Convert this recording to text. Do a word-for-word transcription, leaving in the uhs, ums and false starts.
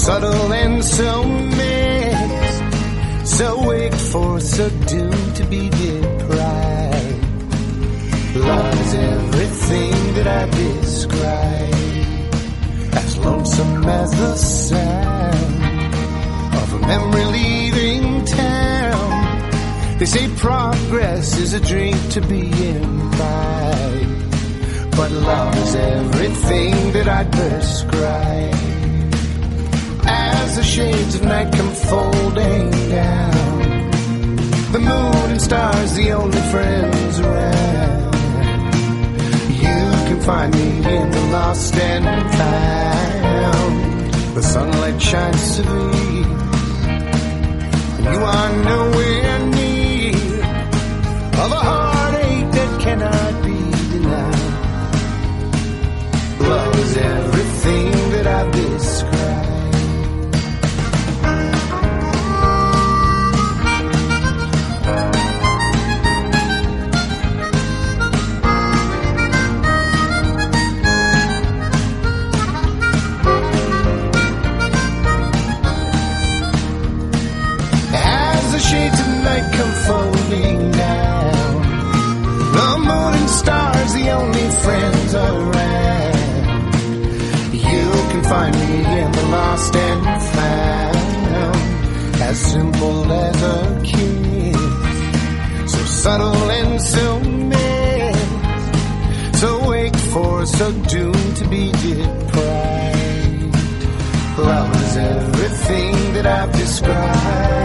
subtle and so mixed, so wakeful, so doomed to be deprived. Love is everything that I describe, as lonesome as the sound of a memory leaving town. They say progress is a drink to be imbibed, but love is everything that I prescribe. As the shades of night come folding down, the moon and stars the only friends around. You can find me in the lost and found. The sunlight shines serene, and you are nowhere near of a heartache that cannot be denied. Love is everything that I've described. Shades of night come folding down, the moon and stars the only friends around. You can find me in the lost and found, as simple as a kiss, so subtle and so missed, so wakeful, so doomed to be deprived. Love is everything that I've described.